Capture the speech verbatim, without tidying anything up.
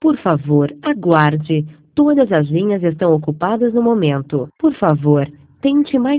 Por favor, aguarde. Todas as linhas estão ocupadas no momento. Por favor, tente mais